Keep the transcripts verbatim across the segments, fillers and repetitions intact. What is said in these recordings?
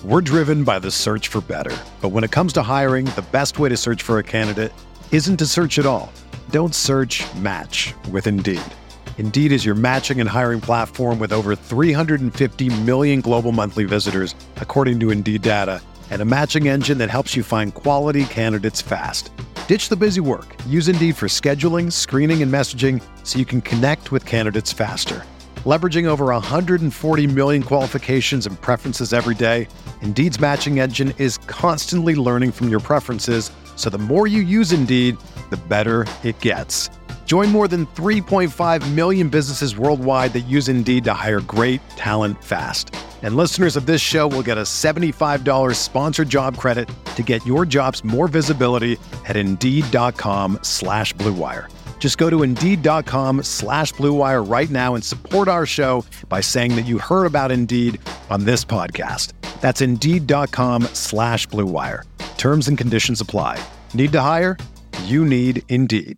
We're driven by the search for better. But when it comes to hiring, the best way to search for a candidate isn't to search at all. Don't search, match with Indeed. Indeed is your matching and hiring platform with over three hundred fifty million global monthly visitors, according to Indeed data, and a matching engine that helps you find quality candidates fast. Ditch the busy work. Use Indeed for scheduling, screening, and messaging so you can connect with candidates faster. Leveraging over one hundred forty million qualifications and preferences every day, Indeed's matching engine is constantly learning from your preferences, so the more you use Indeed, the better it gets. Join more than three point five million businesses worldwide that use Indeed to hire great talent fast. And listeners of this show will get a seventy-five dollars sponsored job credit to get your jobs more visibility at Indeed.com slash Blue Wire. Just go to Indeed.com slash Blue Wire right now and support our show by saying that you heard about Indeed on this podcast. That's Indeed.com slash Blue Wire. Terms and conditions apply. Need to hire? You need Indeed.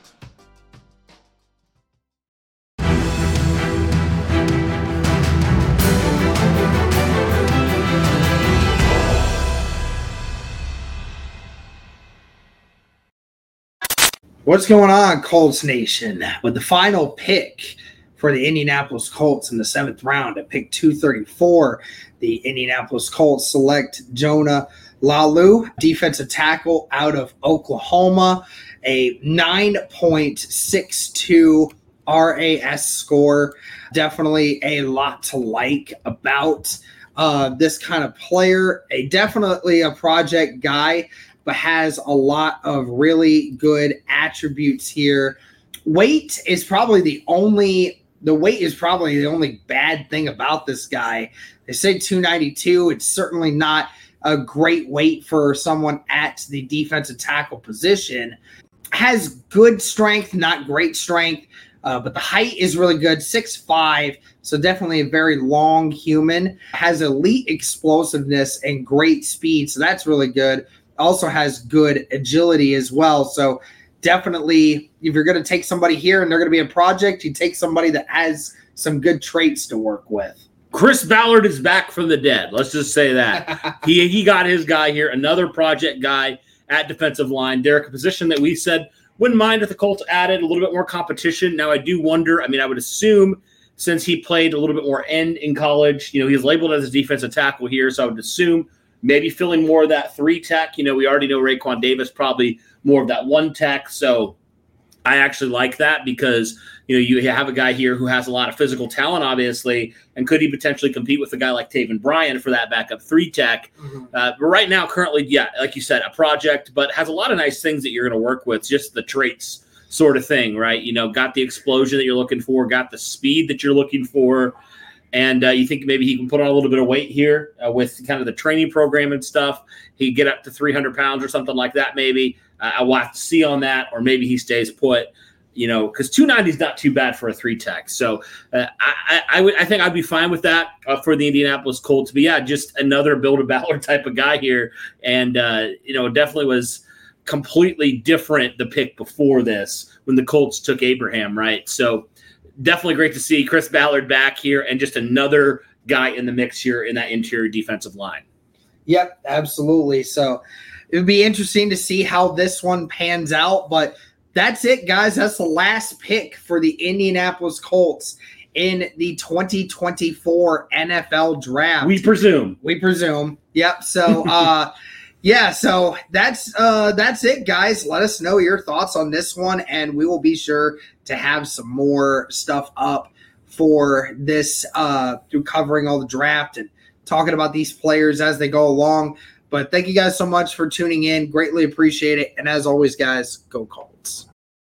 What's going on, Colts Nation? With the final pick for the Indianapolis Colts in the seventh round at pick two thirty-four, the Indianapolis Colts select Jonah Laulu, defensive tackle out of Oklahoma, a nine point six two R A S score. Definitely a lot to like about uh, this kind of player. A definitely a project guy, but has a lot of really good attributes here. Weight is probably the only, the weight is probably the only bad thing about this guy. They say two ninety-two. It's certainly not a great weight for someone at the defensive tackle position. Has good strength, not great strength, uh, but the height is really good, six five, so definitely a very long human. Has elite explosiveness and great speed, so that's really good. Also has good agility as well. So definitely, if you're going to take somebody here and they're going to be a project, you take somebody that has some good traits to work with. Chris Ballard is back from the dead. Let's just say that. he he got his guy here, another project guy at defensive line. Derek, a position that we said wouldn't mind if the Colts added a little bit more competition. Now I do wonder, I mean, I would assume since he played a little bit more end in college, you know, he's labeled as a defensive tackle here, so I would assume maybe filling more of that three tech. You know, we already know Raekwon Davis probably more of that one tech. So I actually like that because, you know, you have a guy here who has a lot of physical talent, obviously, and could he potentially compete with a guy like Taven Bryan for that backup three tech. Mm-hmm. Uh, but right now, currently, yeah, like you said, a project, but has a lot of nice things that you're going to work with, just the traits sort of thing, right? You know, got the explosion that you're looking for, got the speed that you're looking for. And uh, you think maybe he can put on a little bit of weight here uh, with kind of the training program and stuff. He'd get up to three hundred pounds or something like that maybe. Uh, I will have to see on that, or maybe he stays put, you know, because two ninety is not too bad for a three tech. So uh, I, I, I, would, I think I'd be fine with that uh, for the Indianapolis Colts. But, yeah, just another Build-A-Ballard type of guy here. And, uh, you know, it definitely was completely different, the pick before this, when the Colts took Abraham, right? So definitely great to see Chris Ballard back here and just another guy in the mix here in that interior defensive line. Yep, absolutely. So it would be interesting to see how this one pans out. But that's it, guys. That's the last pick for the Indianapolis Colts in the twenty twenty-four N F L Draft. We presume. We presume. Yep. So, uh, yeah, so that's uh, that's it, guys. Let us know your thoughts on this one, and we will be sure to have some more stuff up for this uh, through covering all the draft and talking about these players as they go along. But thank you guys so much for tuning in. Greatly appreciate it. And as always, guys, go Colts.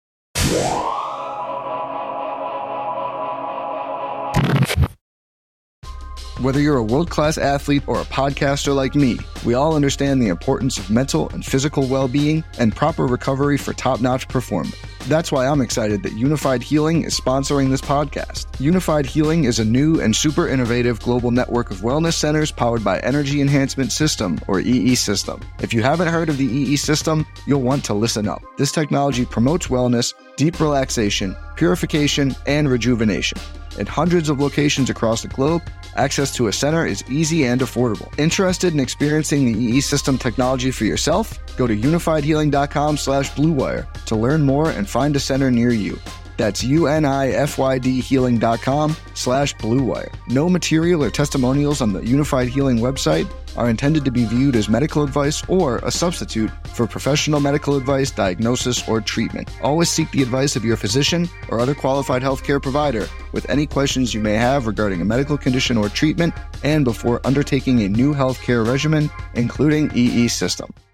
Whether you're a world-class athlete or a podcaster like me, we all understand the importance of mental and physical well-being and proper recovery for top-notch performance. That's why I'm excited that Unified Healing is sponsoring this podcast. Unified Healing is a new and super innovative global network of wellness centers powered by Energy Enhancement System, or E E System. If you haven't heard of the E E System, you'll want to listen up. This technology promotes wellness, deep relaxation, purification, and rejuvenation. In hundreds of locations across the globe, access to a center is easy and affordable. Interested in experiencing the E E System technology for yourself? Go to unified healing dot com slash blue wire to learn more and find a center near you. That's unified healing dot com slash blue wire. No material or testimonials on the Unified Healing website are intended to be viewed as medical advice or a substitute for professional medical advice, diagnosis, or treatment. Always seek the advice of your physician or other qualified healthcare provider with any questions you may have regarding a medical condition or treatment and before undertaking a new healthcare regimen, including E E System.